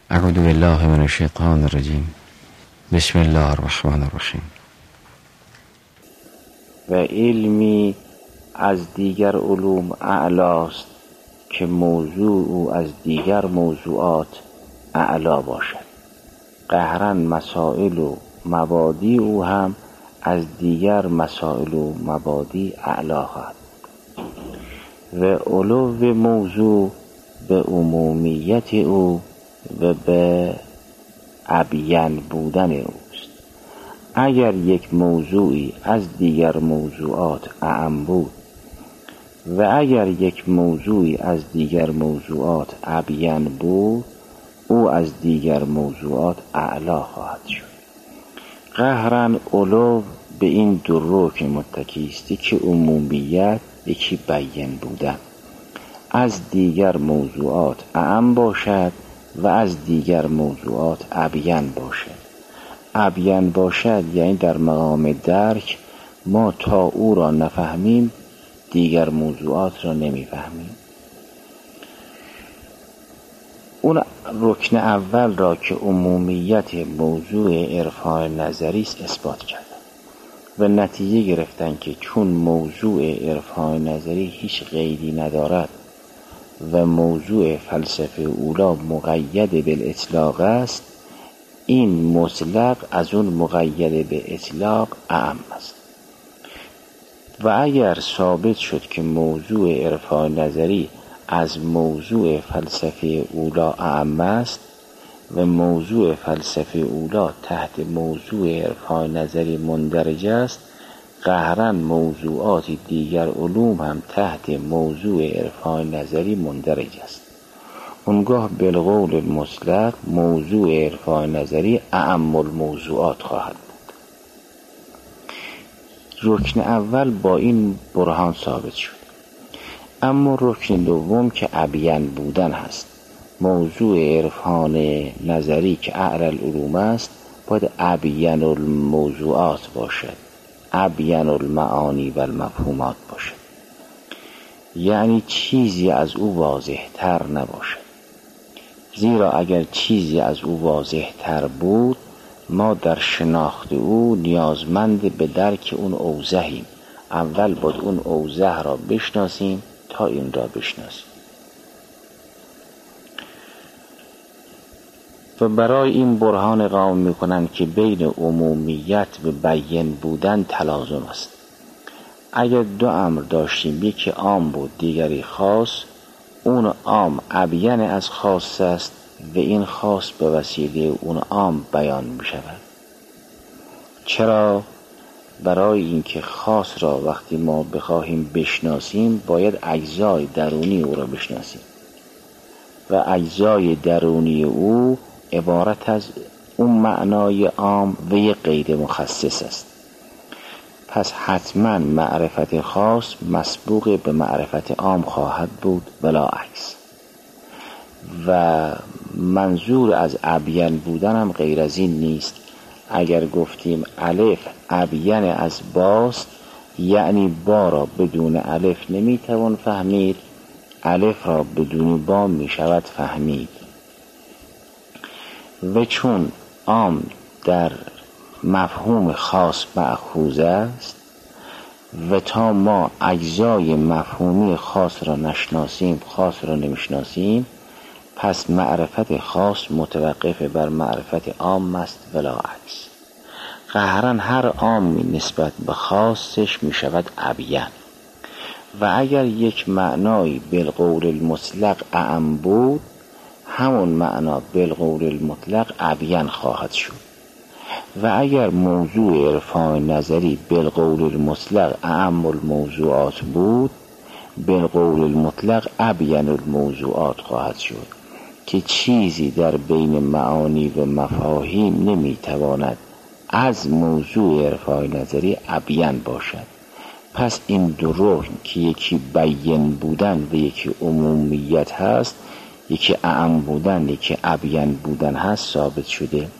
اعوذ بالله من الشیطان الرجیم. بسم الله الرحمن الرحیم. و علمی از دیگر علوم اعلاست که موضوع او از دیگر موضوعات اعلا باشد. قهرا مسائل و مبادی او هم از دیگر مسائل و مبادی اعلا خواهد. و علو موضوع به عمومیت او و به ابین بودن اوست. اگر یک موضوعی از دیگر موضوعات اعم بود و اگر یک موضوعی از دیگر موضوعات ابین بود، او از دیگر موضوعات اعلا خواهد شد. قهرا علو به این دو رکن متکی است که عمومیت یکی بیان بودن از دیگر موضوعات اعم باشد و از دیگر موضوعات ابین باشد. ابین باشد یعنی در مقام درک ما تا او را نفهمیم دیگر موضوعات را نمیفهمیم. اون رکن اول را که عمومیت موضوع عرفان نظری است اثبات کردن و نتیجه گرفتن که چون موضوع عرفان نظری هیچ قیدی ندارد و موضوع فلسفه اولا مقید به اطلاق است، این مطلق از اون مقید به اطلاق اعم است. و اگر ثابت شد که موضوع عرفان نظری از موضوع فلسفه اولا اعم است و موضوع فلسفه اولا تحت موضوع عرفان نظری مندرج است، قهرا موضوعات دیگر علوم هم تحت موضوع عرفان نظری مندرج است. اونگاه بالقول المطلق موضوع عرفان نظری اعم الموضوعات خواهد بود. رکن اول با این برهان ثابت شد. اما رکن دوم که ابین بودن هست، موضوع عرفان نظری که اعلی العلوم است باید ابین الموضوعات باشد، ابین المعانی و المفهومات باشد، یعنی چیزی از او واضح تر نباشد. زیرا اگر چیزی از او واضح تر بود ما در شناخت او نیازمند به درک اون اوضحیم. اول باید اون اوضح را بشناسیم تا این را بشناسیم. و برای این برهان قائم میکنند که بین عمومیت و بیان بودن تلازم است. اگر دو امر داشتیم، یکی عام بود دیگری خاص، اون عام ابین از خاص است و این خاص به وسیله اون عام بیان می شود. چرا؟ برای اینکه خاص را وقتی ما بخواهیم بشناسیم باید اجزای درونی او را بشناسیم و اجزای درونی او عبارت از اون معنای عام و یک قید مخصص است. پس حتما معرفت خاص مسبوق به معرفت عام خواهد بود ولا عکس. و منظور از ابین بودن هم غیر از این نیست. اگر گفتیم الف ابین از باست، یعنی با را بدون الف نمیتوان فهمید، الف را بدون با میشود فهمید. و چون عام در مفهوم خاص مأخوذ است و تا ما اجزای مفهومی خاص را نشناسیم خاص را نمیشناسیم، پس معرفت خاص متوقف بر معرفت عام است ولا عکس. قهرا هر عامی نسبت به خاصش می شود ابین. و اگر یک معنای بالقول المطلق اعم بود، همون معنا بالقول المطلق ابین خواهد شد. و اگر موضوع عرفان نظری بالقول المطلق اعم الموضوعات بود، بالقول المطلق ابین الموضوعات خواهد شد که چیزی در بین معانی و مفاهیم نمیتواند از موضوع عرفان نظری ابین باشد. پس این دو رکن که یکی بیان بودن و یکی عمومیت هست، یکی اعم بودن یکی ابین بودن هست ثابت شده.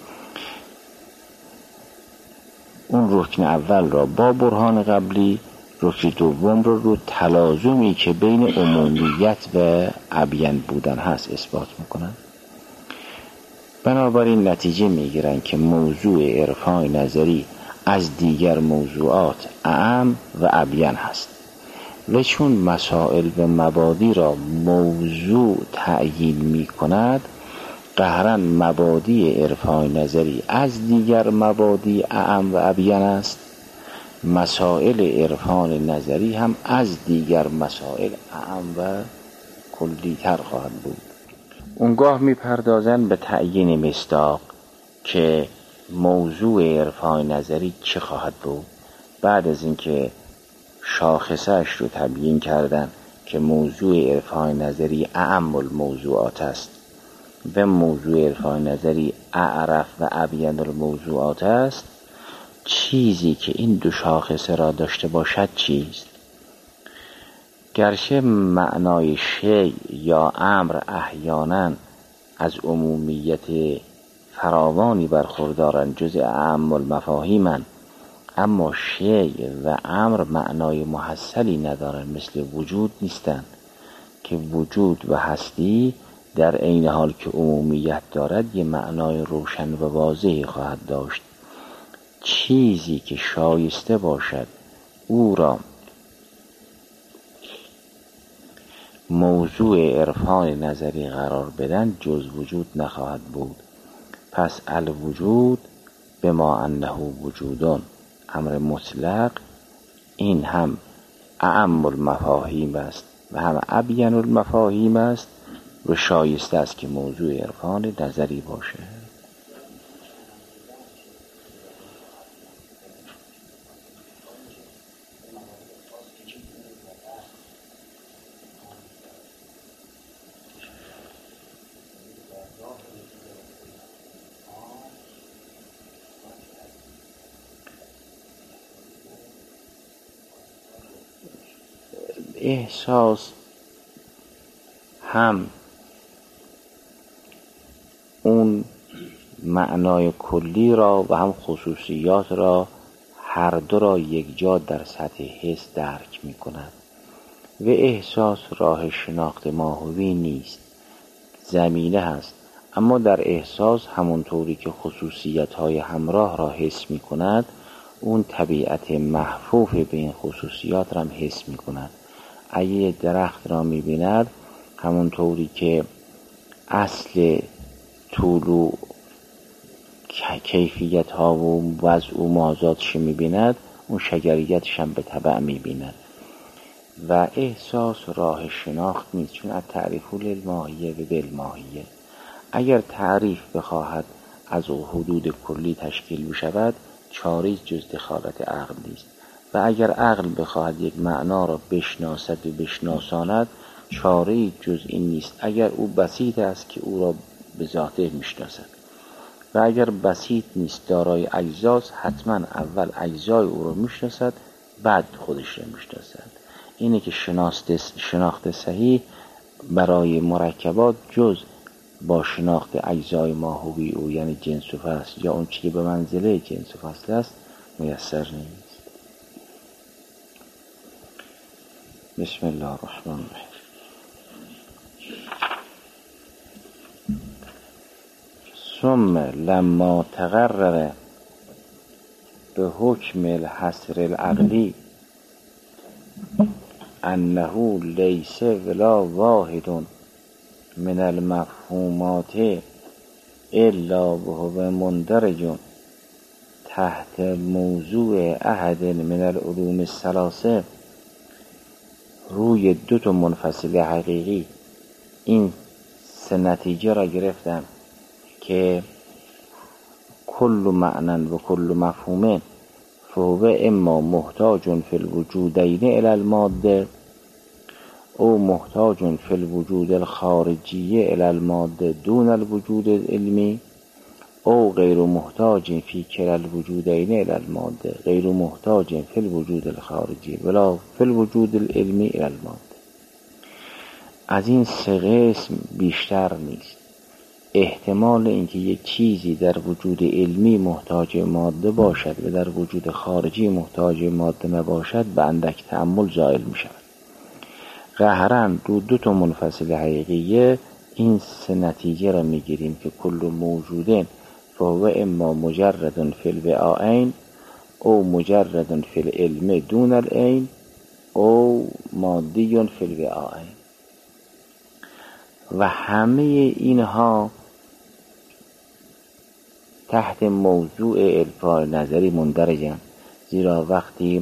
اون رکن اول را با برهان قبلی، رکن دوم رو تلازمی که بین عمومیت و ابین بودن هست اثبات میکنن. بنابراین نتیجه میگیرن که موضوع عرفان نظری از دیگر موضوعات اعم و ابین هست و چون مسائل و مبادی را موضوع تعیین می کند، قهراً مبادی عرفان نظری از دیگر مبادی اعم و ابین است. مسائل عرفان نظری هم از دیگر مسائل اعم و کلی‌تر خواهد بود. اونگاه میپردازن به تعیین مصداق که موضوع عرفان نظری چه خواهد بود. بعد از اینکه شاخصش رو تبیین کردن که موضوع عرفان نظری اعم الموضوعات است و موضوع عرفان نظری اعرف و ابین الموضوعات است، چیزی که این دو شاخصه را داشته باشد چیست؟ گرچه معنای شیء یا امر احیانا از عمومیت فراوانی برخوردارند، جزء اعم المفاهیمند، اما شیء و امر معنای محصلی ندارند، مثل وجود نیستند که وجود و هستی در عین حال که عمومیت دارد یه معنای روشن و واضحی خواهد داشت. چیزی که شایسته باشد او را موضوع عرفان نظری قرار بدن جز وجود نخواهد بود. پس الوجود به ما انه وجودون، امر مطلق، این هم اعم المفاهیم است و هم ابین المفاهیم است و شایسته است که موضوع عرفان نظری باشه. احساس هم اون معنای کلی را و هم خصوصیات را هر دو را یک جا در سطح حس درک می کند و احساس راه شناخت ماهوی نیست، زمینه هست. اما در احساس همونطوری که خصوصیت های همراه را حس می کند، اون طبیعت محفوف به این خصوصیات را هم حس می کند. اگه درخت را می بیند، همونطوری که اصل طولو کیفیت ها و وضع و مازادش می بیند، اون شجریتش هم به تبع می بیند. و احساس راه شناخت نیست، چون از تعریف للماهیه و بالماهیه. اگر تعریف بخواهد از حدود کلی تشکیل بشود، چاری جز دخالت عقل نیست. و اگر عقل بخواهد یک معنا را بشناسد و بشناساند، چاری جز این نیست اگر او بسیط است که او را به ذاته میشناسد، و اگر بسیط نیست دارای اجزاست، حتما اول اجزای او را میشناسد بعد خودش را میشناسد. اینه که شناخت صحیح برای مرکبات جز با شناخت اجزای ماهوی او، یعنی جنس و فصل یا اون چیزی به منزله جنس و فصل است، میسر نیست. بسم الله الرحمن الرحیم. ثم لما تقرر به حکم الحصر العقلی انه لیس ولا واحد من المفهومات الا وهو مندرج تحت موضوع احد من العلوم الثلاثه، روی دو تا منفصل حقیقی این سه نتیجه را گرفتم که کل معنی و کل مفهوم فهو اما محتاج فی الوجودین الی الماده او محتاج فی الوجود الخارجی الی الماده دون الوجود العلمی او غیر محتاج فی کلا الوجودین الی الماده غیر محتاج فی الوجود الخارجی ولا فی الوجود العلمی الی الماده. از این سه قسم بیشتر نیست. احتمال اینکه یک چیزی در وجود علمی محتاج ماده باشد و در وجود خارجی محتاج ماده نباشد به اندک تأمل زائل می شود. قهرن رو دو تا منفصل حقیقیه این سه نتیجه را میگیریم که کل موجود فهو اما مجرد فی الوعاءین او مجرد فی العلم دون العین او مادی فی الوعاءین. و همه اینها تحت موضوع عرفان نظری مندرجند، زیرا وقتی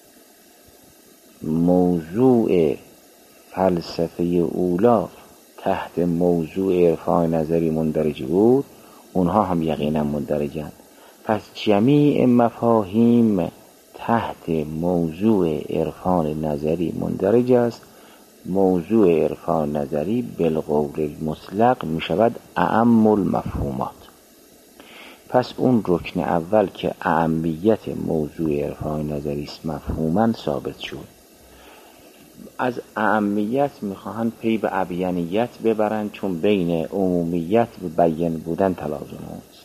موضوع فلسفه اولا تحت موضوع عرفان نظری مندرج بود، اونها هم یقینا مندرجند. پس جمیع مفاهیم تحت موضوع عرفان نظری مندرج است. موضوع عرفان نظری بالقول المطلق می شود اعم المفهومات. پس اون رکن اول که اهمیت موضوع عرفان نظری است مفهوما ثابت شد. از اهمیت میخواهند پی به ابینیت ببرند، چون بین عمومیت و بیان بودن تلازم است.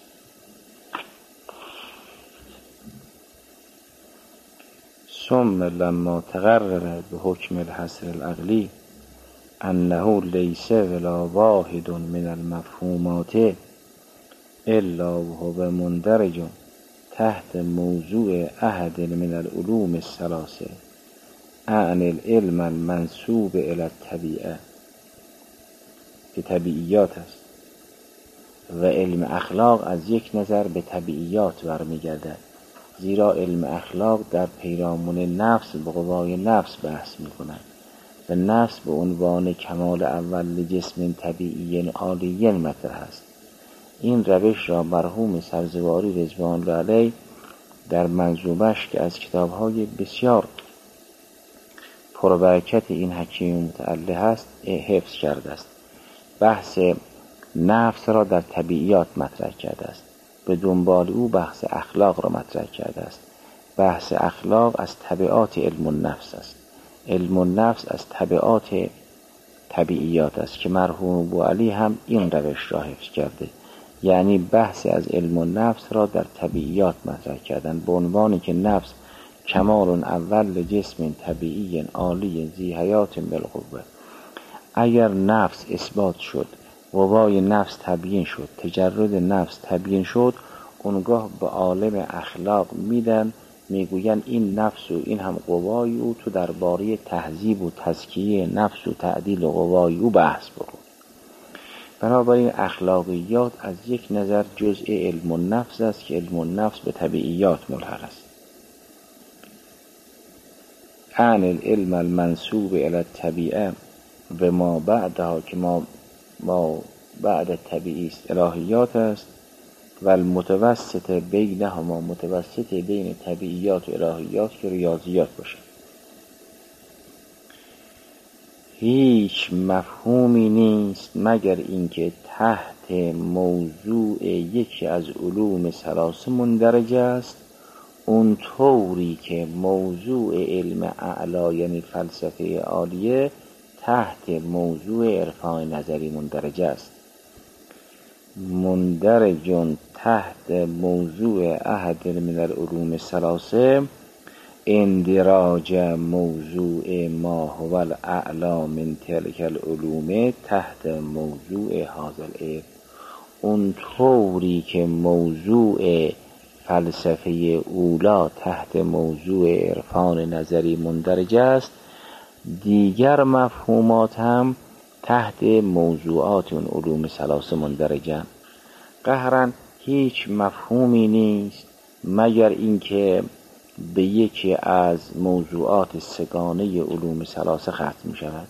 ثم لما تقرر به حکم الحصر العقلی انه لیس ولا واحد من المفهومات الا وهو مندرج تحت موضوع احد من العلوم الثلاثه عن العلم المنسوب الى الطبیعه، که طبیعیات است، و علم اخلاق از یک نظر به طبیعیات برمیگردد، زیرا علم اخلاق در پیرامون نفس به قوای نفس بحث می‌کند و نفس به عنوان کمال اول جسم طبیعی عالی مطرح است. این روش را مرحوم سبزواری رضوان الله علیه در منظومش که از کتاب‌های بسیار پربرکت این حکیم متعله است حفظ کرده است. بحث نفس را در طبیعیات مطرح کرده است، به دنبال او بحث اخلاق را مطرح کرده است. بحث اخلاق از طبیعات علم النفس است. علم النفس از طبیعات طبیعیات است که مرحوم بوعلی هم این روش را حفظ کرده، یعنی بحث از علم النفس را در طبیعیات مطرح کردن به عنوانی که نفس کمال اول جسم طبیعی عالی ذی حیات بالقوه. اگر نفس اثبات شد، قوای نفس تبیین شد، تجرد نفس تبیین شد، اونگاه به عالم اخلاق میدن، میگوین این نفس و این هم قوای او، تو درباره تهذیب و تزکیه نفس و تعدیل قوای او بحث بکن. بنابراین اخلاقیات از یک نظر جزء علم النفس است که علم النفس به طبیعیات ملحق است. عن العلم المنسوب الى الطبیعه و ما بعدها که ما بعد طبیعی است الهیات است، و المتوسط بینهما متوسط بین طبیعیات و الهیات که ریاضیات باشه. هیچ مفهومی نیست مگر اینکه تحت موضوع یکی از علوم ثلاثه مندرج است، اون طوری که موضوع علم اعلا یعنی فلسفه عالیه تحت موضوع عرفان نظری مندرج است. مندرج تحت موضوع احد من العلوم الثلاثه اندراج موضوع ما هو الاعلا من تلک العلوم تحت موضوع هذا العلم. اون طوری که موضوع فلسفه اولا تحت موضوع عرفان نظری مندرج است، دیگر مفهومات هم تحت موضوعات اون علوم ثلاثه مندرجند. قهراً هیچ مفهومی نیست مگر اینکه به یکی از موضوعات سگانه علوم ثلاثه ختم می شود.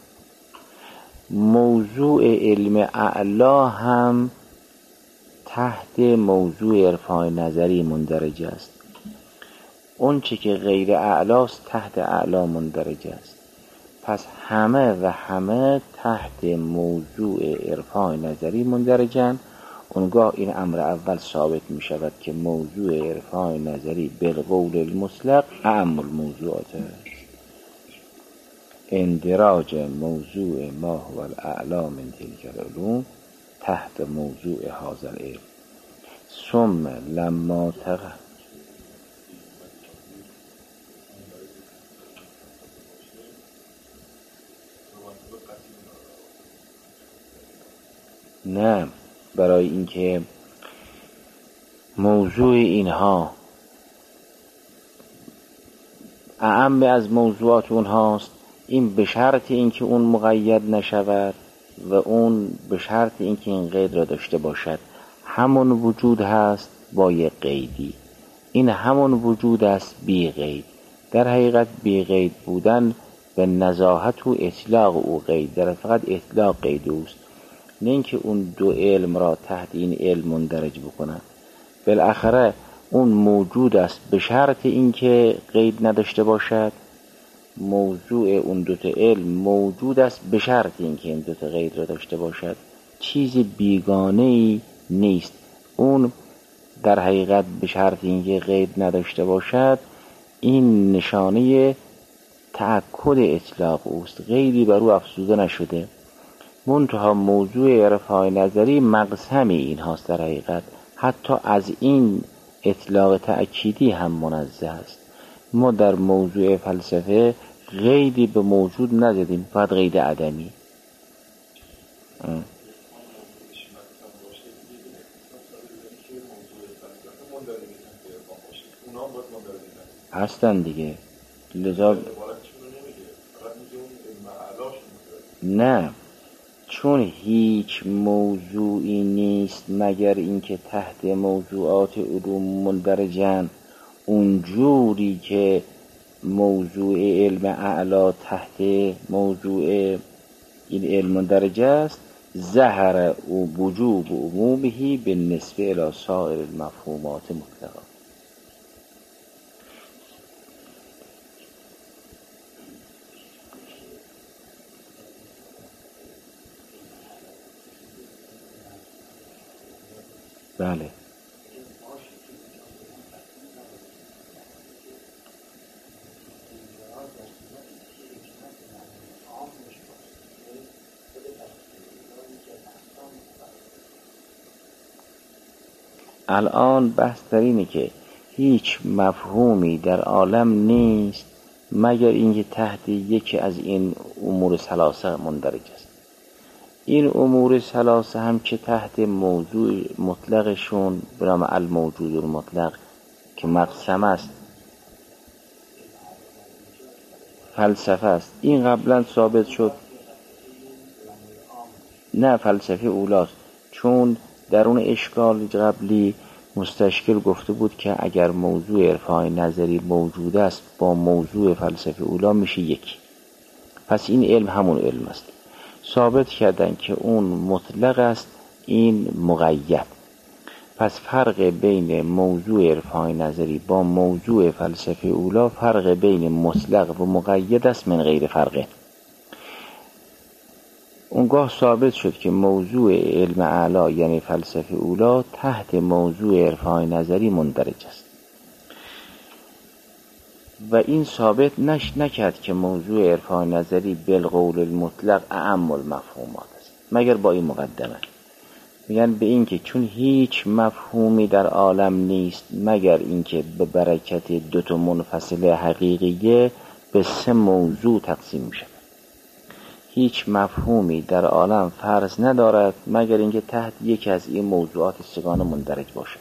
موضوع علم اعلا هم تحت موضوع عرفان نظری مندرج است. اون چه که غیر اعلاست تحت اعلا مندرج است. پس همه و همه تحت موضوع عرفان نظری مندرجند. اونگاه این امر اول ثابت می شود که موضوع عرفان نظری بالقول المطلق اعم الموضوعات است. اندراج موضوع ما هو الاعلا من تلک العلوم تحت موضوع هذا العلم. ثم لما نه، برای اینکه موضوع اینها اعم از موضوعات اونهاست، این به شرط اینکه اون مقید نشود و اون به شرط اینکه این قید را داشته باشد. همون وجود هست با یک قیدی، این همون وجود است بی قید. در حقیقت بی قید بودن به نزاهت و اطلاق او قید، در فقط اطلاق قید اوست، نه اینکه اون دو علم را تحت این علم مندرج بکنن. بالاخره اون موجود است به شرط اینکه قید نداشته باشد. موضوع اون دوتا علم موجود است به شرط اینکه این دوتا قید را داشته باشد. چیز بیگانه‌ای نیست. اون در حقیقت به شرط اینکه قید نداشته باشد، این نشانه تأکد اطلاق اوست، قیدی بر او افزوده نشده. منتها موضوع عرفای نظری مقسمی این هاست، در حقیقت حتی از این اطلاق تأکیدی هم منزه است. ما در موضوع فلسفه قیدی به موجود نزدیم، فقط قید عدمی. هستن دیگه، لذا نه، چون هیچ موضوعی نیست مگر اینکه تحت موضوعات علوم مندرجن، اونجوری که موضوع علم اعلا تحت موضوع این علم مندرج است، ظهر او وجوب عمومه بالنسبه الی سایر المفهومات مطلقا. بله، الان بحث در اینه که هیچ مفهومی در عالم نیست مگر اینکه تحت یکی از این امور ثلاثه مندرج است. این امور ثلاثه هم که تحت موضوع مطلقشون به نام الموجود المطلق که مقسم است، فلسفه است. این قبلا ثابت شد. نه، فلسفه اولاست، چون در اون اشکال قبلی مستشکل گفته بود که اگر موضوع عرفان نظری موجود است با موضوع فلسفه اولا میشه یکی، پس این علم همون علم است. ثابت کردن که اون مطلق است، این مقید. پس فرق بین موضوع عرفان نظری با موضوع فلسفه اولا فرق بین مطلق و مقید است، من غیر فرقه. اونگاه ثابت شد که موضوع علم اعلا یعنی فلسفه اولا تحت موضوع عرفان نظری مندرج است و این ثابت نکرد که موضوع عرفان نظری بالقول المطلق اعم المفهومات است، مگر با این مقدمه. میگن به این که چون هیچ مفهومی در عالم نیست مگر اینکه به برکت دوتا منفصل حقیقیه به سه موضوع تقسیم میشه. هیچ مفهومی در عالم فرض ندارد مگر اینکه تحت یکی از این موضوعات سگانه مندرج باشد.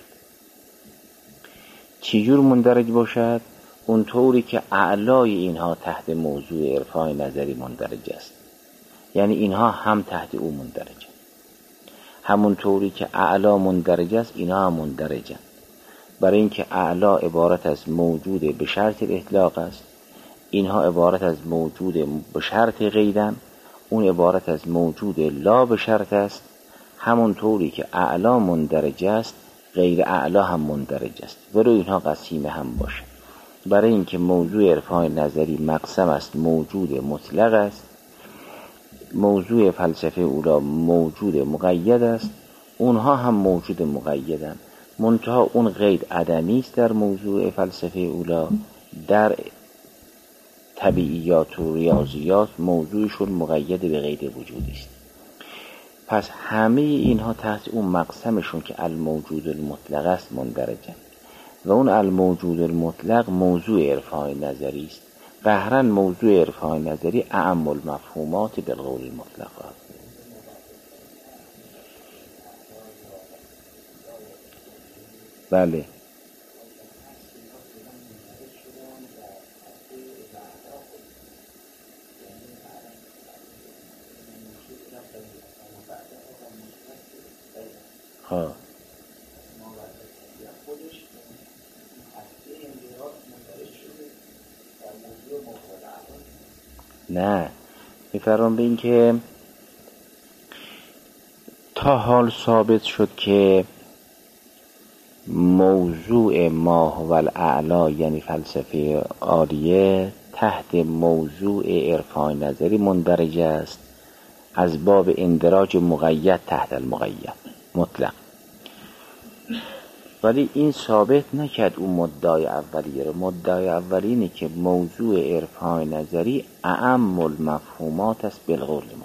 چجور مندرج باشد؟ اونطوری که اعلای اینها تحت موضوع عرفان نظری مندرج است، یعنی اینها هم تحت او مندرج، همون طوری که اعلا مندرج است اینها هم مندرجند. برای اینکه اعلا عبارت از موجود به شرط اطلاق است، اینها عبارت از موجود به شرط قیدن، اون عبارت از موجود لا به شرط است. همون طوری که اعلا مندرج است غیر اعلا هم مندرج است، ولو اینها قسیم هم باشه. برای اینکه موضوع عرفان نظری مقسم است، موجود مطلق است، موضوع فلسفه اولا موجود مقید است، اونها هم موجود مقیدن، منتها اون قید عدمی است. در موضوع فلسفه اولا در طبیعیات و ریاضیات موضوعشون مقید به قید وجودی است. پس همه اینها تحت اون مقسمشون که الموجود المطلق است مندرجن و اون الموجود المطلق موضوع عرفان نظری است. قهرن موضوع عرفان نظری اعم المفهومات بالقول المطلق است. بله. ها نه، میفرم به این که تا حال ثابت شد که موضوع ما هو الاعلی یعنی فلسفه عالیه تحت موضوع عرفان نظری مندرج است از باب اندراج مقید تحت المقید مطلق. ولی این ثابت نکرد اون مدعای اولیه رو. مدعای اولی اینه که موضوع عرفان نظری اعم المفهومات است بالقول مطلق.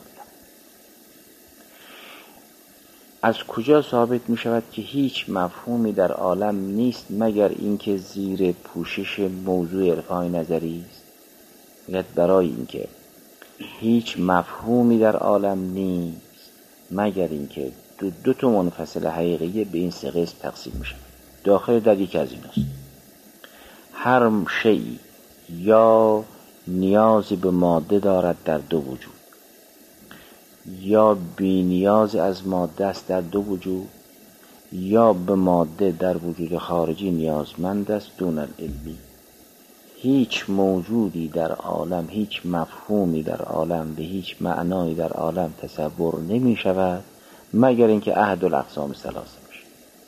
از کجا ثابت می شود که هیچ مفهومی در عالم نیست مگر اینکه زیر پوشش موضوع عرفان نظری است؟ یعنی برای اینکه هیچ مفهومی در عالم نیست مگر اینکه دو تا منفصل حقیقیه به این سه قسم تقسیم می شود. داخل در یک از این است. هر شیء یا نیازی به ماده دارد در دو وجود، یا بی نیاز از ماده است در دو وجود، یا به ماده در وجود خارجی نیازمند است دون العلمی. هیچ موجودی در عالم، هیچ مفهومی در عالم به هیچ معنایی در عالم تصور نمی شود مگر اینکه احد الاقسام ثلاثه باشه.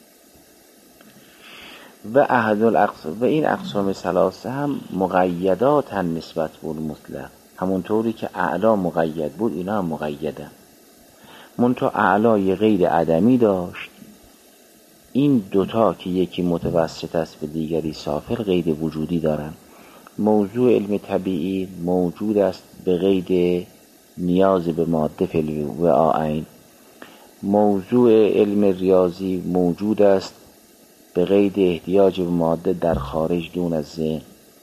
و این اقسام ثلاثه هم مقیدات هم نسبت به مطلق، همونطوری که اعلا مقید بود اینا هم مقیدن. منتها اعلای غیر عدمی داشت. این دوتا که یکی متوسط است به دیگری سافل غیر وجودی دارن. موضوع علم طبیعی موجود است به غیر نیاز به ماده فعلی و آیین. موضوع علم ریاضی موجود است به غیر احتیاج به ماده در خارج دون از ذهن.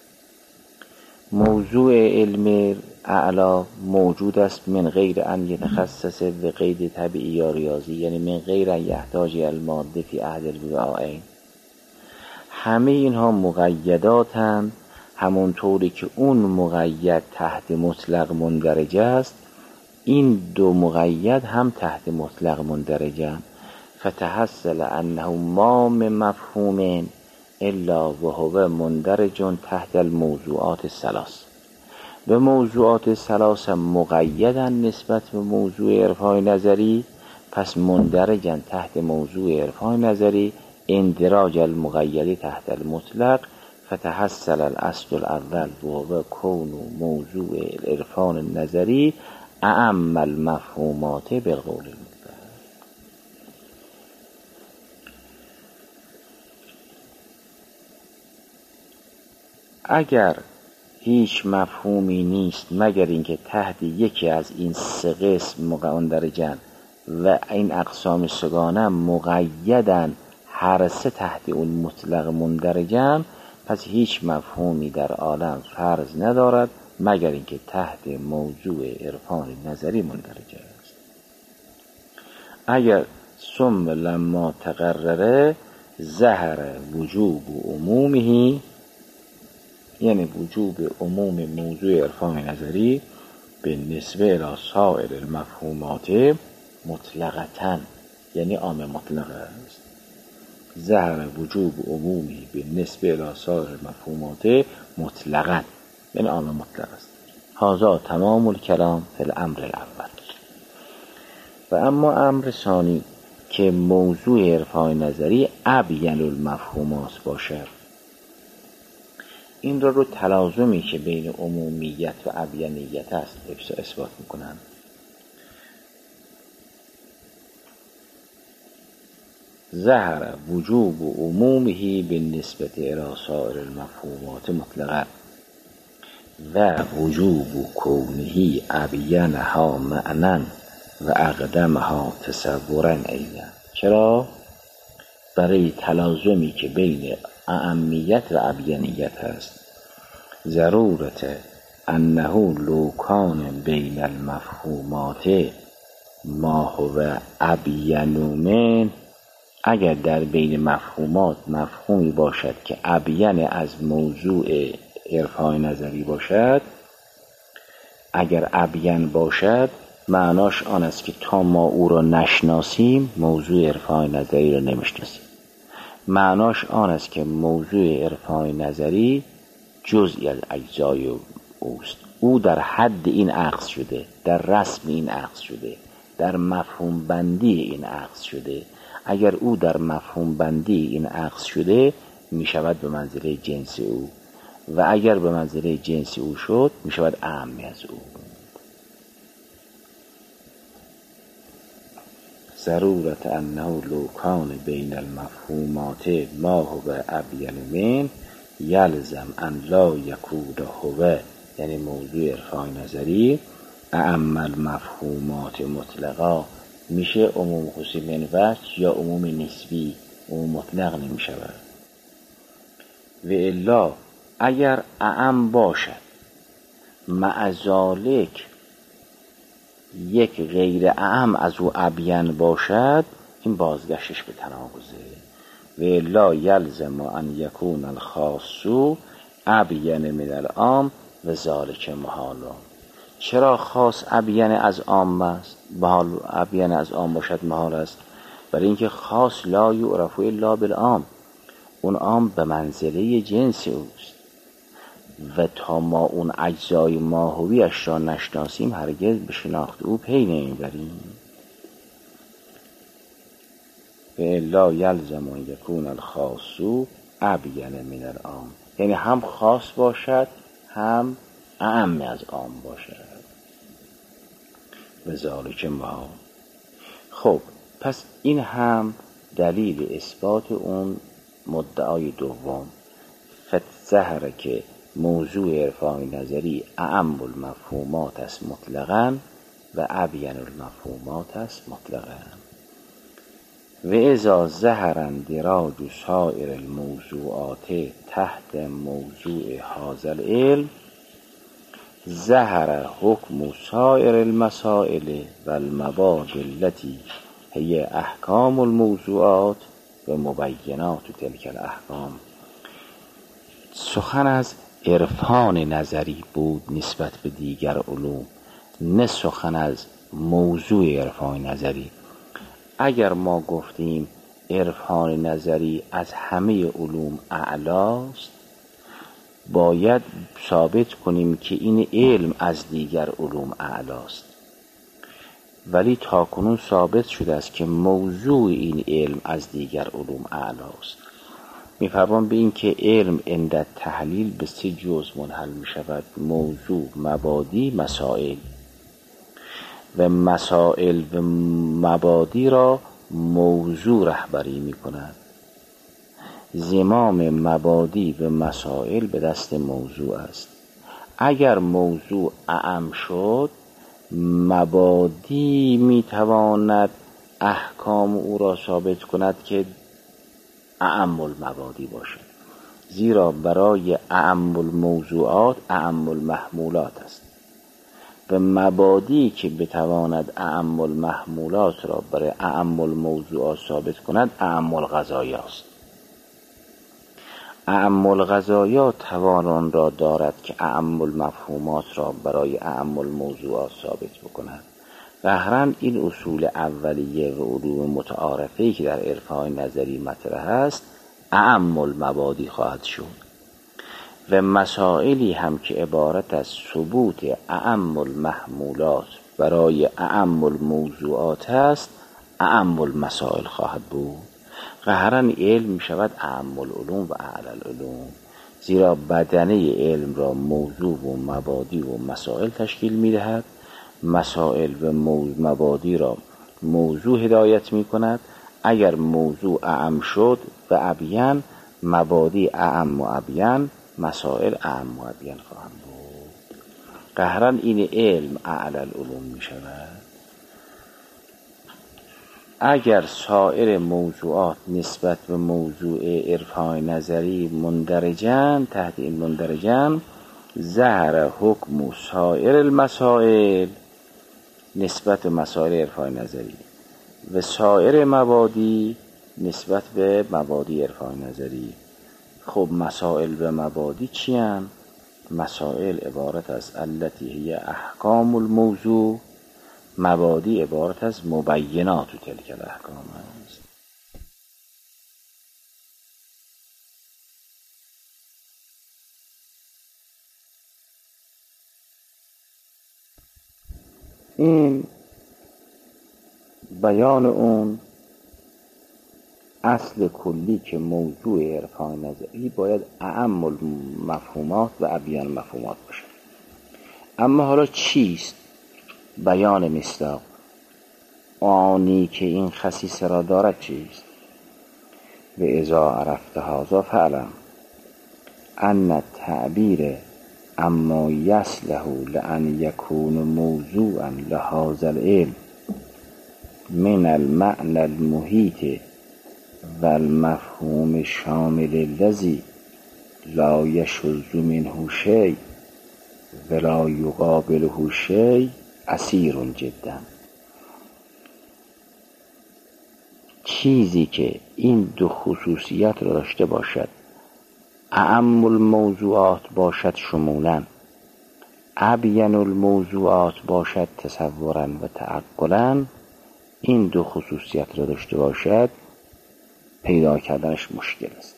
موضوع علم اعلا موجود است من غیر ان یتخصص به غیر طبیعی یا ریاضی، یعنی من غیر ان یحتاج الماده فی احد الوعاءین. همه اینها مقیداتند. همونطوری که اون مقید تحت مطلق مندرج است این دو مقید هم تحت مطلق مندرجند. فتحصل انه ما من مفهوم الا وهو مندرج تحت الموضوعات الثلاث. به موضوعات ثلاث مقیدن نسبت به موضوع عرفان نظری، پس مندرجن تحت موضوع عرفان نظری اندراج المقید تحت المطلق. فتحصل الاصل الاول وهو کون موضوع عرفان النظری اعم المفهومات بالقول المطلق. اگر هیچ مفهومی نیست مگر اینکه تحت یکی از این سه قسم مندرجن و این اقسام سگانه مقیدن هر سه تحت اون مطلق مندرجن، پس هیچ مفهومی در عالم فرض ندارد مگر اینکه تحت موضوع عرفان نظری مندرج است. اگر ثم لما تقرره ظهر وجوب عمومه، یعنی وجوب عموم موضوع عرفان نظری به نسبه الی سایر المفهومات مطلقتاً، یعنی عام مطلق است. ظهر وجوب عمومی به نسبه الی سایر المفهومات مطلقاً، یعنی عام مطلق است. هذا تمام الکلام فی الامر الاول. و اما امر ثانی که موضوع عرفان نظری ابین المفهومات باشد، این رو تلازمی که بین عمومیت و ابینیت است اثبات میکنند. ظهر وجوب عمومه بالنسبة إلى سائر المفهومات مطلقا و وجوب کونه ابینها معنی و اقدمها تصورا ایضا. چرا؟ برای تلازمی که بین اعمیت و ابینیت هست. ضرورت انه لو کان بین المفهومات ما هو ابین من اگر در بین مفهومات مفهومی باشد که ابین از موضوع عرفان نظری باشد، اگر ابین باشد معناش آن است که تا ما او را نشناسیم موضوع عرفان نظری را نمیشناسیم. معناش آن است که موضوع عرفان نظری جزئی از اجزای اوست. او در حد این اخذ شده، در رسم این اخذ شده، در مفهوم بندی این اخذ شده. اگر او در مفهوم بندی این اخذ شده می شود به منزله جنس او، و اگر به منزله جنس او شد می شود اعم از او. ضرورت انه لو کان بین المفهومات ما هو ابین من یلزم ان لا یکون هو، یعنی موضوع عرفان نظری اعم المفهومات مطلقا میشه عموم خصوصی من وجه یا عموم نسبی، عموم مطلق نمی شود. و الا اگر اعم باشد مع ذالک یک غیر اعم از او ابین باشد، این بازگشتش به تناقضه. و الا یلزم ان یکون الخاص ابین من العام و ذالک محال. چرا خاص ابین از عام است؟ ابین از عام باشد محال است. برای اینکه خاص لا یعرف الا بالعام، اون عام به منزله جنس اوست و تا ما اون اجزای ماهویش را نشناسیم هرگز به شناخت او پی نمیبریم. و الا یلزم ان یکون الخاص ابین من العام، یعنی هم خاص باشد هم اعم از عام باشد. و ذالک محال. خب پس این هم دلیل اثبات اون مدعای دوم، فتظهر که موضوع عرفان نظری اعم المفهومات است مطلقاً و ابین المفهومات است مطلقاً. و اذا ظهر اندراج سائر الموضوعات تحت موضوع هذا العلم ظهر حکم سائر المسائل و المبادی التي هي احکام الموضوعات و مبینات تلک الاحکام. سخن از عرفان نظری بود نسبت به دیگر علوم، نه سخن از موضوع عرفان نظری. اگر ما گفتیم عرفان نظری از همه علوم اعلاست، باید ثابت کنیم که این علم از دیگر علوم اعلاست. ولی تاکنون ثابت شده است که موضوع این علم از دیگر علوم اعلاست. می‌فرمان به این که علم عند تحلیل به 3 جزء منحل می شود: موضوع، مبادی، مسائل. و مسائل و مبادی را موضوع رهبری می کند. زمام مبادی و مسائل به دست موضوع است. اگر موضوع اعم شد، مبادی می تواند احکام او را ثابت کند که اعم المبادی باشد، زیرا برای اعم الموضوعات اعم المحمولات است و مبادی که بتواند اعم المحمولات را برای اعم الموضوعات ثابت کند اعم القضایا است. اعم القضایا توان را دارد که اعم المفهومات را برای اعم الموضوعات ثابت بکند. ظاهراً این اصول اولیه و علوم متعارفه‌ای که در عرفان نظری مطرح است اعم المبادی خواهد شد و مسائلی هم که عبارت از ثبوت اعم المحمولات برای اعم الموضوعات است اعم المسائل خواهد بود. ظاهراً علم می شود اعم العلوم و اعلی العلوم، زیرا بدنه علم را موضوع و مبادی و مسائل تشکیل می دهد. مسائل و مبادی را موضوع هدایت می کند. اگر موضوع اعم شد و ابین، مبادی اعم و ابین، مسائل اعم و ابین خواهند بود. قهراً این علم اعلی العلوم می شود. اگر سایر موضوعات نسبت به موضوع عرفان نظری مندرجن، تحت این مندرجن، ظهر حکم سایر المسائل نسبت به مسائل عرفان نظری و سایر مبادی نسبت به مبادی عرفان نظری. خب مسائل به مبادی چی هم؟ مسائل عبارت از التی هی احکام الموضوع، مبادی عبارت از مبینات و تلک الاحکام است. این بیان اون اصل کلی که موضوع عرفان نظری باید اعم المفهومات و ابین مفهومات باشه. اما حالا چیست بیان مصداق؟ آنی که این خصیصه را دارد چیست؟ و اذا عرفت هذا فعلم ان التعبیر اما یصلح لان یکون موضوعا لهذا العلم من المعنى المحیط و المفهوم شامل الذی لا یشذ منه شیء ولا یقابله شیء عسیر جدا. چیزی که این دو خصوصیت را داشته باشد، اعم الموضوعات باشد شمولا، ابین الموضوعات باشد تصورا و تعقلا، این دو خصوصیت را داشته باشد پیدا کردنش مشکل است.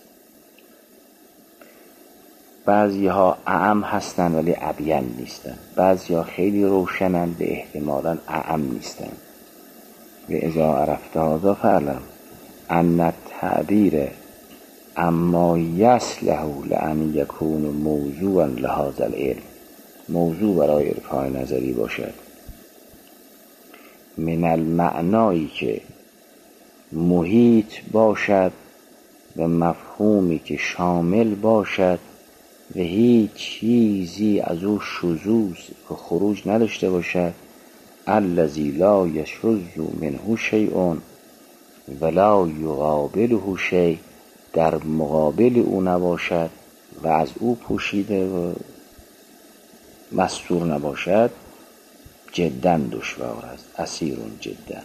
بعضی ها اعم هستن ولی ابین نیستن، بعضی ها خیلی روشنن به احتمالا اعم نیستن. و اذا عرفت هذا فعلم ان التعبیر اما یصلح لان یکون موضوعا لهذا العلم، موضوع برای عرفان نظری باشد من المعنایی که محیط باشد و مفهومی که شامل باشد و هیچ چیزی از او شذوذ و خروج نداشته باشد، الذی لا یشذ منه شیء ولا یقابله شیء، در مقابل او نباشد و از او پوشیده و مستور نباشد، جدا دشوار است، عسیر جدا.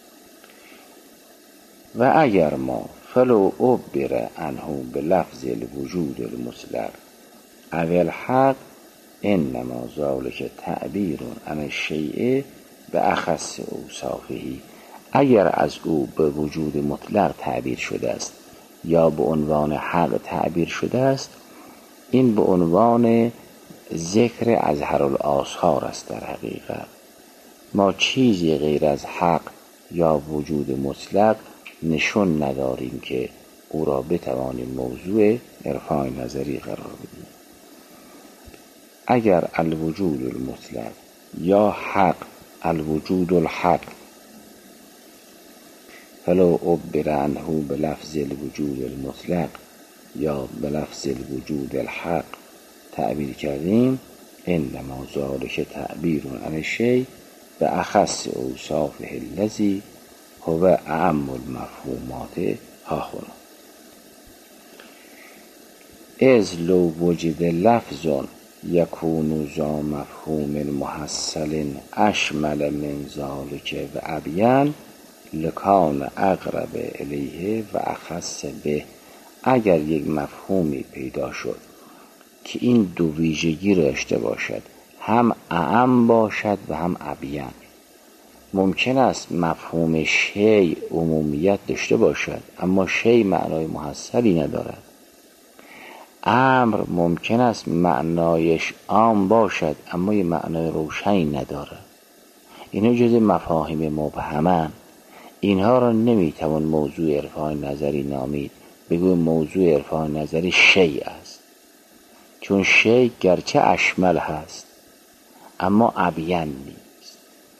و اگر ما فلو عبر عنه بلفظ الوجود المطلق او الحق انما ذلک تعبیر عن الشیء باخص اوصافه، اگر از او به وجود مطلق تعبیر شده است یا به عنوان حق تعبیر شده است، این به عنوان ذکر اظهر الاظهار است. در حقیقت ما چیزی غیر از حق یا وجود مطلق نشون نداریم که او را بتوانیم موضوع عرفان نظری قرار بدیم. اگر الوجود المطلق یا حق، الوجود الحق، فلو عبر عنه بلفظ الوجود المطلق یا بلفظ الوجود الحق تعبیر کردیم، انما ذلک تعبیر عن الشیء باخص اوصافه الذی هو اعم المفهومات هاهنا. اذ لو وجد لفظ یکون ذا مفهوم محصل اشمل من ذلک و ابین لکان اقرب الیه و اخص به. اگر یک مفهومی پیدا شد که این دو ویژگی را داشته باشد، هم اعم باشد و هم ابین، ممکن است مفهوم شیء عمومیت داشته باشد اما شیء معنای محصلی ندارد. امر ممکن است معنایش عام باشد اما یه معنای روشنی ندارد. اینا جز مفاهیم مبهمن، اینها را نمیتوان موضوع عرفان نظری نامید. بگویم موضوع عرفان نظری شیء است، چون شیء گرچه اشمل هست اما ابین نیست.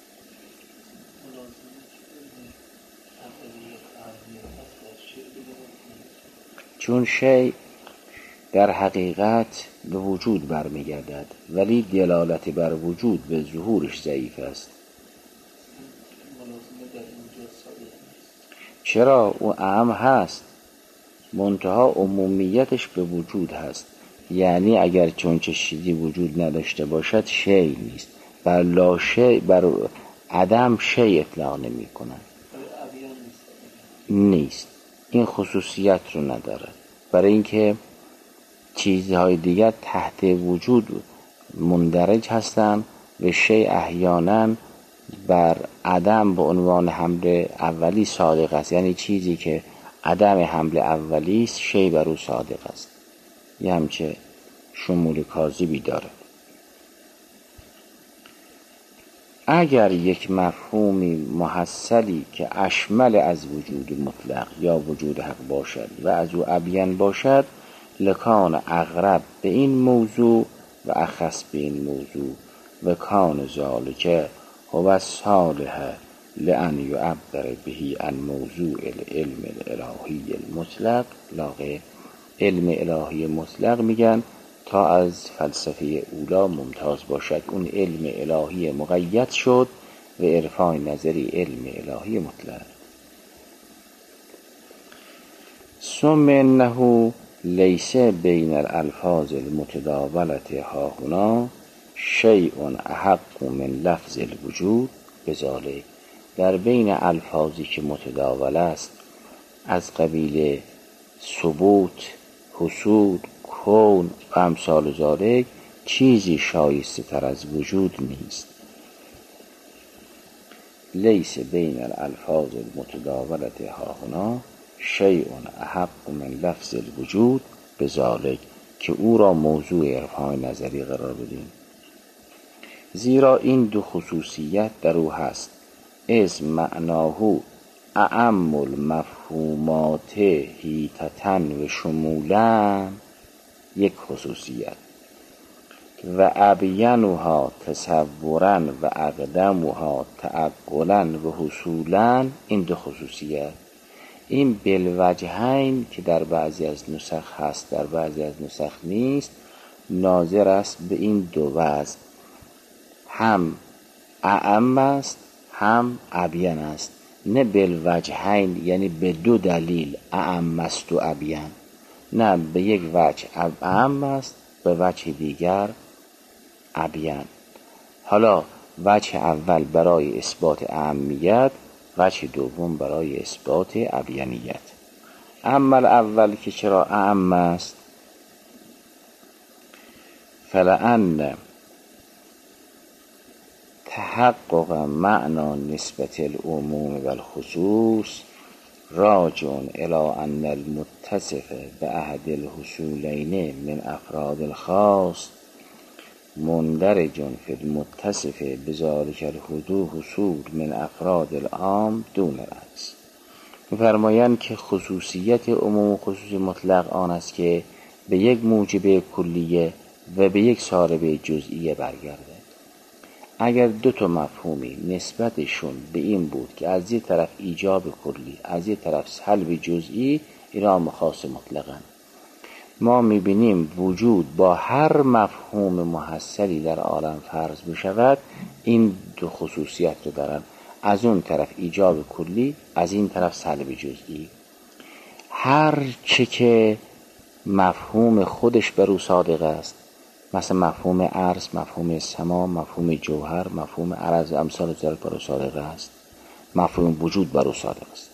چون شیء در حقیقت به وجود برمیگردد ولی دلالت بر وجود به ظهورش ضعیف است. چرا؟ او اعم هست، منتها عمومیتش به وجود هست. یعنی اگر چون چشیدی وجود نداشته باشد شیء نیست، بر لا شیء، بر عدم شیء اطلاق نمی کند. نیست. این خصوصیت رو ندارد، برای اینکه چیزهای دیگر تحت وجود مندرج هستند و شیء احیانا بر عدم به عنوان حمل اولی صادق است، یعنی چیزی که عدم حمل اولی است شیء بر او صادق است، یه همچه شمول کاذبی داره. اگر یک مفهومی محصلی که اشمل از وجود مطلق یا وجود حق باشد و از او ابین باشد، لکان اقرب به این موضوع و اخص به این موضوع و کان ذالک هو الصالح لأن یعبر بهی عن موضوع العلم الالهی المطلق. لاغه علم الهی مطلق میگن تا از فلسفه اولا ممتاز باشد، اون علم الهی مقید شد و عرفان نظری علم الهی مطلق. ثم انه لیس بین الالفاظ المتداولة هاهنا شیء احق من لفظ الوجود بذلک. در بین الفاظی که متداول است از قبیل ثبوت، حصول، کون و امثال ذالک چیزی شایسته تر از وجود نیست. لیس بین الالفاظ المتداولة هاهنا شیء احق من لفظ الوجود بذلک، که او را موضوع عرفان نظری قرار بدیم، زیرا این دو خصوصیت در او هست. از معناه اعم المفهومات حیطتن و شمولن، یک خصوصیت، و ابینها تصورن و اقدمها تعقلن و حصولن، این دو خصوصیت. این بالوجهین که در بعضی از نسخ هست در بعضی از نسخ نیست، ناظر است به این دو وجه، هم اعم است هم ابین است، نه بالوجهین یعنی به دو دلیل اعم است و ابین، نه به یک وجه اعم است به وجه دیگر ابین. حالا وجه اول برای اثبات اعمیت، وجه دوم برای اثبات ابینیت. اما اول که چرا اعم است؟ فلأن تحقق معنی نسبت العموم و الخصوص راجع الی ان المتصف به احد الحصولین من افراد الخاص مندرج فی المتصف بذلک الحصول من افراد العام دون العکس. می‌فرمایند که خصوصیت عموم و خصوص مطلق آن است که به یک موجب کلیه و به یک سالب جزئیه برگردد. اگر دو تا مفهومی نسبتشون به این بود که از یک طرف ایجاب کلی از یک طرف سلب جزئی، اینا خاص مطلقاً، ما میبینیم وجود با هر مفهوم محصلی در عالم فرض بشود این دو خصوصیت رو دارن، از اون طرف ایجاب کلی از این طرف سلب جزئی. هر چه که مفهوم خودش بر او صادق است، مثلا مفهوم عرض، مفهوم سما، مفهوم جوهر، مفهوم عرض، امثال ذلک بر او صادق است، مفهوم وجود بر او صادق است.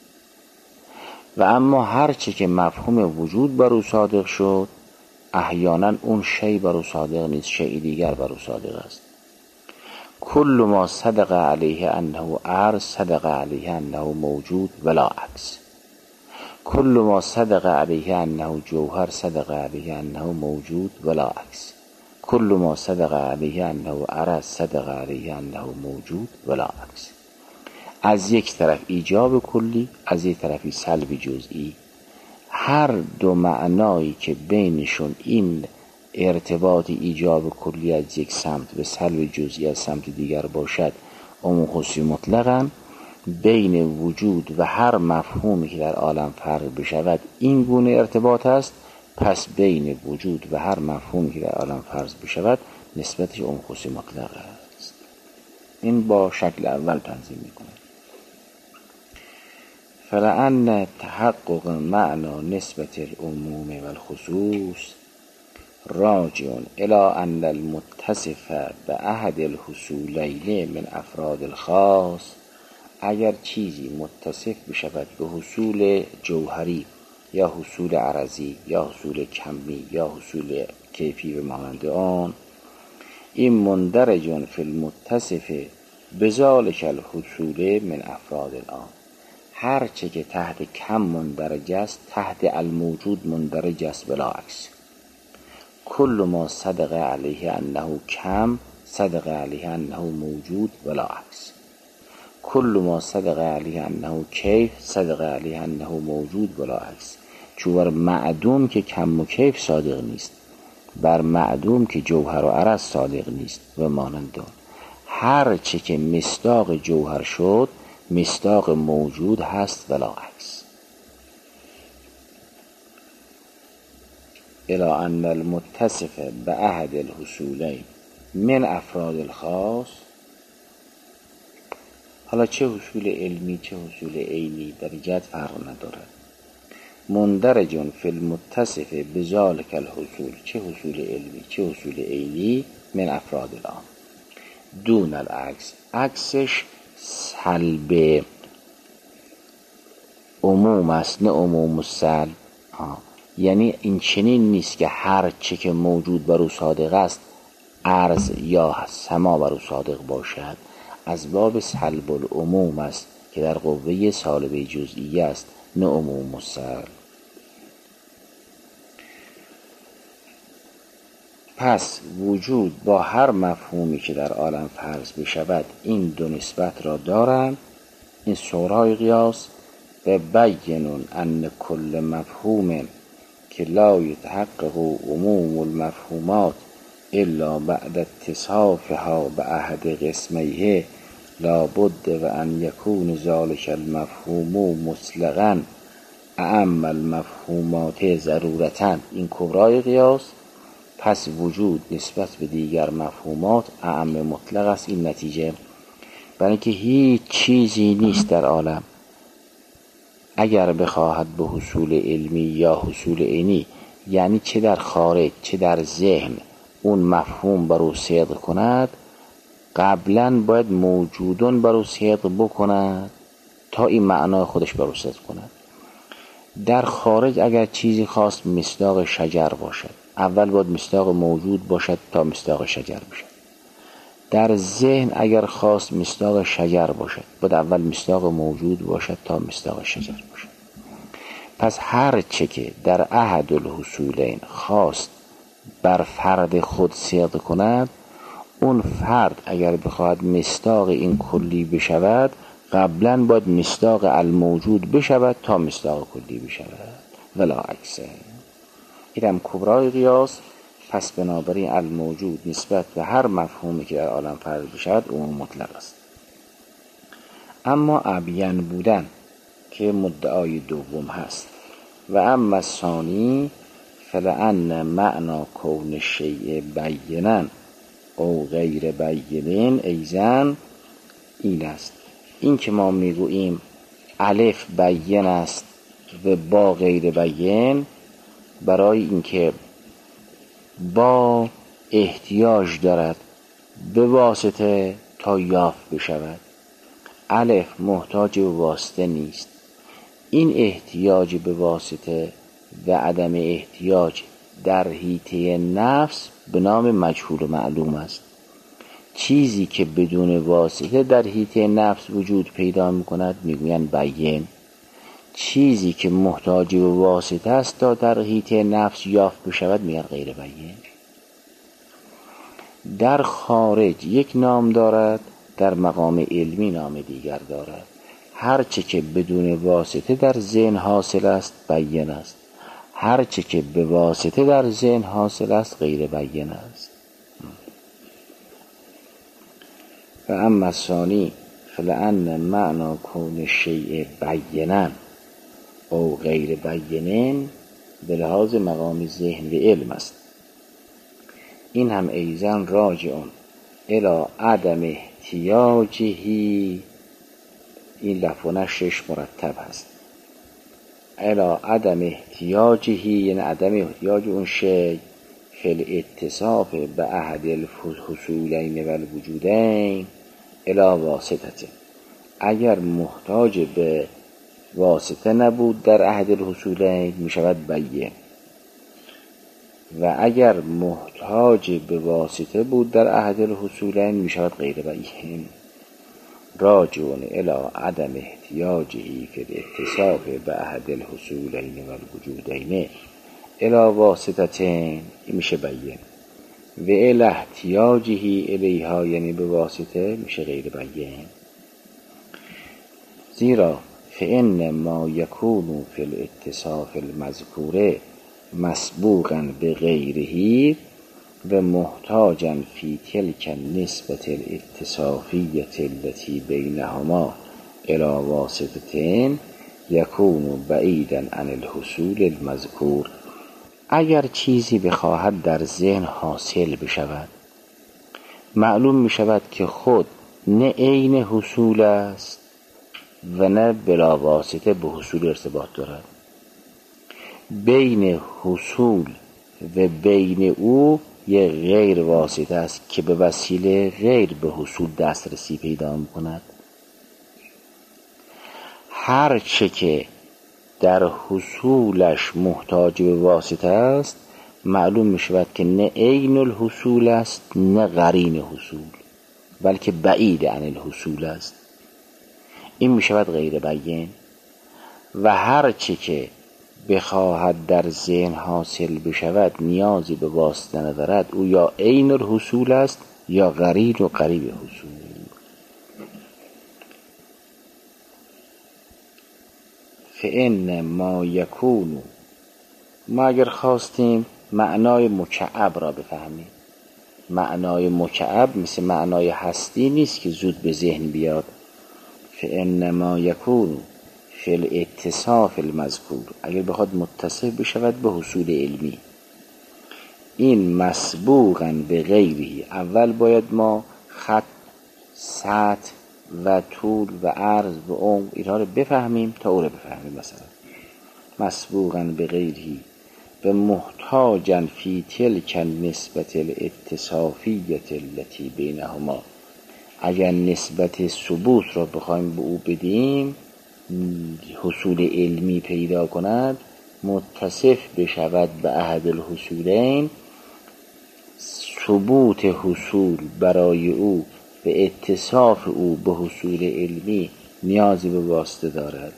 و اما هر چه که مفهوم وجود بر او صادق شد، احیانا اون شی بر او صادق نیست، شی دیگر بر او صادق است. کل ما صدق علیه انه عرض صدق علیه انه موجود ولا عکس. کل ما صدق علیه انه جوهر صدق علیه انه موجود ولا عکس. کل ما صدق علیه انه عرض صدق علیه انه موجود ولا عکس. از یک طرف ایجاب کلی، از یک طرفی سلب جزئی. هر دو معنایی که بینشون این ارتباط ایجاب کلی از یک سمت و سلب جزئی از سمت دیگر باشد، عموم خصوصی مطلقاً. بین وجود و هر مفهومی که در عالم فرق بشود این گونه ارتباط است، پس بین وجود و هر مفهومی که در عالم فرض بشود نسبتش عموم خصوصی مطلق است. این با شکل اول تنظیم میکنه. فلأن تحقق معنی نسبت العموم و الخصوص راجع الی ان المتصف به احد الحصولین من افراد الخاص اگر چیزی متصف بشود به حصول جوهری یا حصول عرضی یا حصول کمی یا حصول کیفی به مانند آن، این مندرج فی المتصف بذالک الحصول من افراد الآن، هر چه که تحت کم مندرج است تحت الموجود مندرج است بلا عکس. کل ما صدق علیه انه کم صدق علیه انه موجود بلا عکس. کل ما صدق علیه انه کیف صدق علیه انه موجود بلا عکس. چون بر معدوم که کم و کیف صادق نیست، بر معدوم که جوهر و عرض صادق نیست و مانند آن. هر چه که مصداق جوهر شد مصداق موجود هست ولا عکس. الی ان المتصف به احد الحصولین من افراد الخاص، حالا چه حصول علمی چه حصول عینی در جهت فرق ندارد، مندرج فی المتصف بذالک الحصول، چه حصول علمی چه حصول عینی، من افراد الآن دون العکس. عکسش سلب عموم است نه عموم السلب. یعنی این چنین نیست که هر چه که موجود بر او صادق است عرض یا سما بر او صادق باشد، از باب سلب العموم است که در قوه سالبه جزئیه است نه عموم السلب. پس وجود با هر مفهومی که در عالم فرض بشود این دو نسبت را دارند. این سورای قیاس و بینون ان کل مفهوم که لا یتحقق عموم المفهومات الا بعد اتصافها به احد قسمیه لا بد و ان یکون ذالک المفهوم مطلقا اعم المفهومات ضرورتا. این کبرای قیاس. پس وجود نسبت به دیگر مفهومات اعم مطلق است. این نتیجه برای اینکه هیچ چیزی نیست در عالم اگر بخواهد به حصول علمی یا حصول عینی، یعنی چه در خارج چه در ذهن، اون مفهوم بر او صدق کند، قبلا باید موجودون بر او صدق بکند تا این معنای خودش بر او صدق کند. در خارج اگر چیزی خاص مصداق شجر باشد، اول باید مصداق موجود باشد تا مصداق شجر باشد. در ذهن اگر خاص مصداق شجر باشد باید اول مصداق موجود باشد تا مصداق شجر باشد. پس هر چه که در احد الحصولین خواست بر فرد خود صدق کند، اون فرد اگر بخواهد مصداق این کلی بشود قبلا باید مصداق الموجود بشود تا مصداق کلی بشود ولا عکسه. این هم کبرای قیاس. پس بنابراین الموجود نسبت به هر مفهومی که در عالم فرض بشود اون مطلق است. اما ابین بودن که مدعای دوم هست، و اما الثانی فلان معنا کون الشیء بینا او غیر بین ایزن، این است. این که ما میگوییم الف بین است و با غیر بین، برای اینکه با احتیاج دارد به واسطه تا یافت بشود، الف محتاج به واسطه نیست. این احتیاج به واسطه و عدم احتیاج در حیطه نفس به نام مجهول و معلوم است. چیزی که بدون واسطه در حیطه نفس وجود پیدا می‌کند میگویند بین. چیزی که محتاج به واسطه است تا در حیطه نفس یافت بشود میگن غیر بین. در خارج یک نام دارد، در مقام علمی نام دیگر دارد. هر چه که بدون واسطه در ذهن حاصل است بین است، هر چه که به واسطه در ذهن حاصل است غیر بین است. و اما الثانی فلان معنا کون الشیء بینا او غیر بینین به لحاظ مقام ذهن و علم است. این هم ایزن راجعون الی عدم احتیاجهی، این لفظ 6 مرتب هست. الی عدم احتیاجهی یعنی عدم احتیاج اون شی فی الاتصاف به احد الحصولین و الوجودین الی واسطه، اگر محتاج به واسطه نبود در احد الحصولین می شود بین، و اگر محتاج به واسطه بود در احد الحصولین می شود غیر بین. راجعون الی عدم احتیاجه فی الاتصاف به احد الحصولین و الوجودین الی واسطتین میشه بین، و الی احتیاجه الیها یعنی به واسطه میشه غیر بین. زیرا فإن ما یکون فی الاتصاف المذکور مسبوقا به غیره و محتاجا فی تلک النسبة الاتصافیة التي بینهما الی واسطتین یکون بعیدا عن الحصول المذکور. اگر چیزی بخواهد در ذهن حاصل بشود، معلوم می شود که خود نه عین حصول است و نه بلا واسطه به حصول ارتباط دارد. بین حصول و بین او یه غیر واسطه است که به وسیله غیر به حصول دسترسی پیدا می کند. هر چه که در حصولش محتاج به واسطه است معلوم می شود که نه عین الحصول است نه قرین حصول، بلکه بعید عن الحصول است. این می شود غیر بین. و هر چه که بخواهد در ذهن حاصل بشود نیازی به واسطه ندارد، او یا عین الحصول است یا قرین و قریب حصول. فإن ما یکون، ما اگر خواستیم معنای مکعب را بفهمیم، معنای مکعب مثل معنای هستی نیست که زود به ذهن بیاد. فإن ما یکون فی الاتصاف المذکور، اگر بخواد متصف بشود به حصول علمی، این مسبوقا به غیره، اول باید ما خط، سطح و طول و عرض و عمق اینها رو بفهمیم تا او رو بفهمیم. مثلا مسبوقا به غیره به محتاجا فی تلک النسبة الاتصافیة التي بینهما، اگر نسبت ثبوت را بخوایم به او بدیم، حصول علمی پیدا کند، متصف بشود به احد الحصولین، ثبوت حصول برای او به اتصاف او به حصول علمی نیازی به واسطه دارد.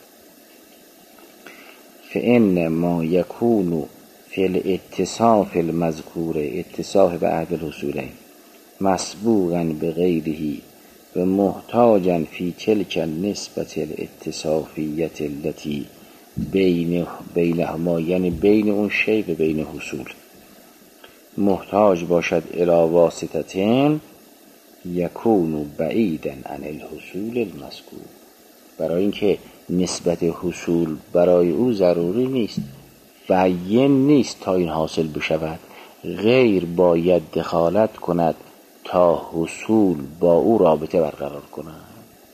فإن ما یکون فی الاتصاف المذکور، اتصاف به احد الحصولین، مسبوقا به غیره و محتاجا فی تلک النسبة الاتصافیة التي بینهما، یعنی بین اون شی و بین حصول محتاج باشد الی واسطتین، یکون بعیدا عن الحصول المذکور. برای اینکه نسبت حصول برای او ضروری نیست، بین نیست تا این حاصل بشود، غیر باید دخالت کند تا حصول با او رابطه برقرار کند.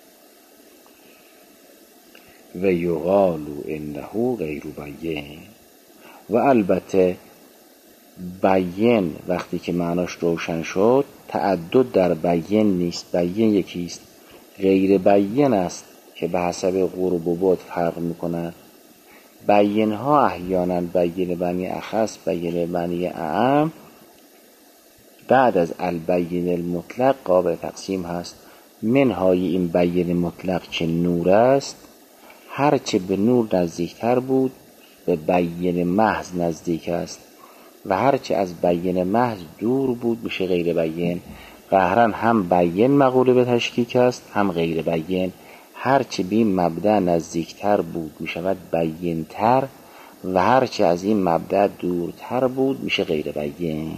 و یقال انه غیر بین، و البته بین وقتی که معناش روشن شد تعدد در بین نیست، بین یکیست. غیر بین است که به حسب قرب و بعد فرق میکنند. بین ها احیانا بین معنی اخص، بین معنی اعم، بعد از البین المطلق قابل تقسیم هست. منهای این بین مطلق که نور است، هرچه به نور نزدیکتر بود به بین محض نزدیک است، و هرچه از بین محض دور بود میشه غیر بین. قهرا هم بین مقوله به تشکیک است هم غیر بین. هرچه به این مبدأ نزدیکتر بود میشود بینتر، و هرچه از این مبدأ دورتر بود میشه غیر بین.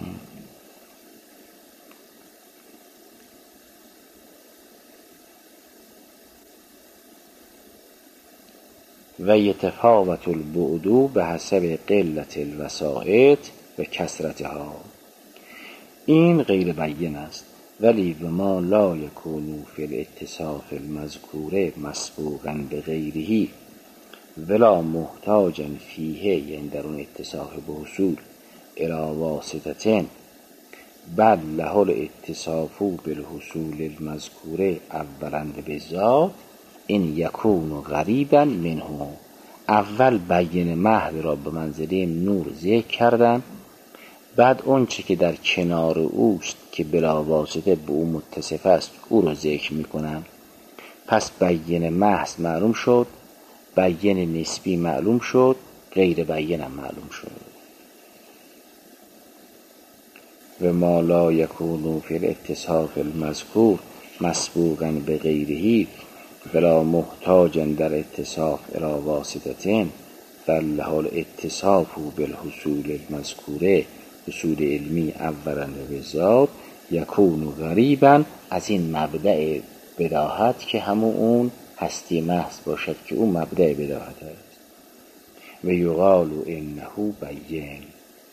و یتفاوت البعد به حسب قلت الوسائط و کثرتها، این غیر بین است. ولی و ما لا یکون فی الاتصاف المذکور مسبوقا به غیره ولا محتاجا فیه، یعنی در اون اتصاف به حصول الی واسطتین، بل له الاتصاف بالحصول المذکور اولا به ذات، این یکون غریبا منه. اول بیان محض را به منزله نور ذکر کردن، بعد اون چه که در کنار اوست که بلا واسطه به او متصف است او رو ذکر میکنن. پس بیان محض معلوم شد، بیان نسبی معلوم شد، غیر بیان هم معلوم شد. و ما لا یکون فی الاتصاف المذکور مسبوقا به غیره ولا محتاجا در اتصاف الی واسطتین فله الاتصاف بالحصول المذکوره حصول علمی اولا و ذات یکون غریبا، از این مبدأ بداهت که همون اون هستی محض باشد که اون مبدأ بداهت است. و یقال انه بین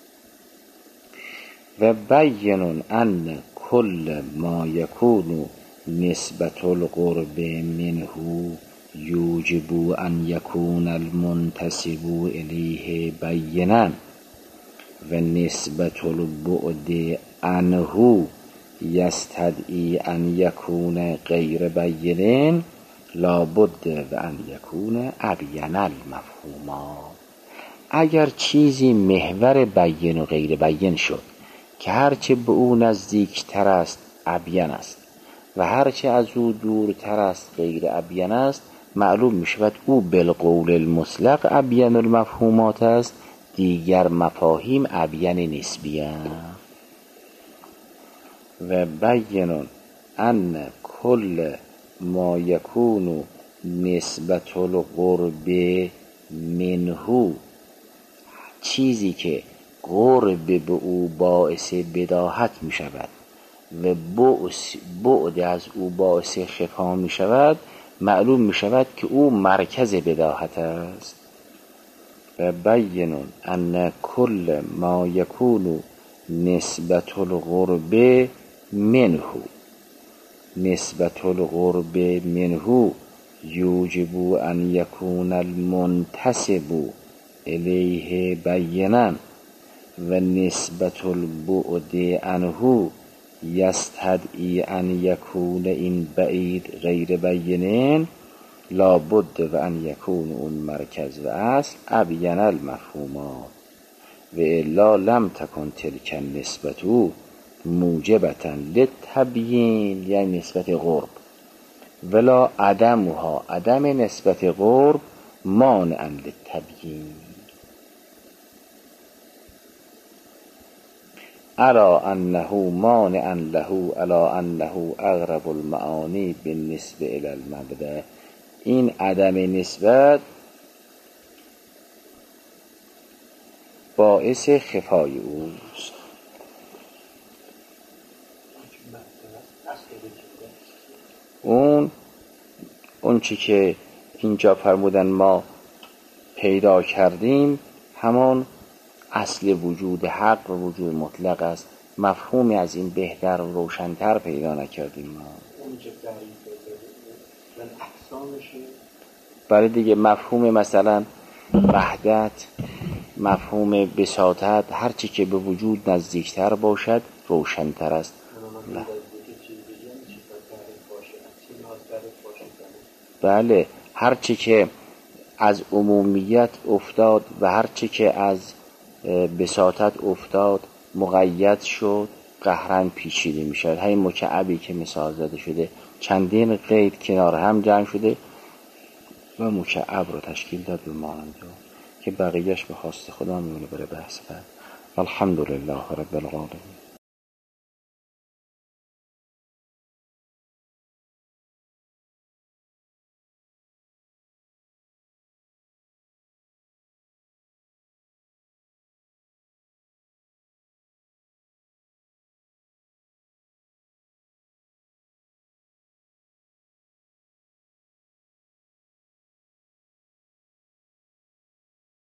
و بین ان کل ما یکون نسبت القرب منه یوجب ان یکون المنتسب الیه بینا و نسبت البعد عنه یستدعی ان یکون غیر بین لابد و ان یکون ابین المفهوما. اگر چیزی محور بین و غیر بین شد که هرچه به او نزدیکتر است ابین است و هرچه از او دورتر است غیر ابین است، معلوم می شود او بالقول المطلق ابین المفهومات است، دیگر مفاهیم ابین نسبی است. و بین ان کل ما یکون نسبت القرب منه، چیزی که قرب به او باعث بداهت می شود و بعد از او باعث خفا می شود، معلوم می شود که او مرکز بداهت است. و بین ان کل ما یکون نسبت القرب منه نسبت القرب منه یوجب ان یکون المنتسب الیه بینا و نسبت البعد عنه یستدعی ان یکون این بعید غیر بینین لابد و ان یکون اون مرکز و اصل ابین المفهومات و الا لم تکن تلک نسبت او موجبتا للتبیین، یعنی نسبت قرب، ولا عدمها عدم نسبت قرب مانعا للتبیین. الا انه مانعا له الا انه اقرب المعانی بالنسبه الی المبدأ. این عدم نسبت باعث خفای اوست. اون چی که اینجا فرمودن ما پیدا کردیم همان اصل وجود حق و وجود مطلق است. مفهومی از این بهتر و روشن‌تر پیدا نکردیم ما. برای دیگه مفهوم مثلا وحدت، مفهوم بساطت، هر چی که به وجود نزدیکتر باشد روشن‌تر است. بله، هر چی که از عمومیت افتاد و هر چی که از بساطت افتاد مقید شد قهرن پیچیده می شود. همین مکعبی که مثال زده شده چندین قید کنار هم جمع شده و مکعب رو تشکیل داد به مانند که بقیهش به خواست خدا میمونه برای بحث بعد. الحمدلله رب العالمین.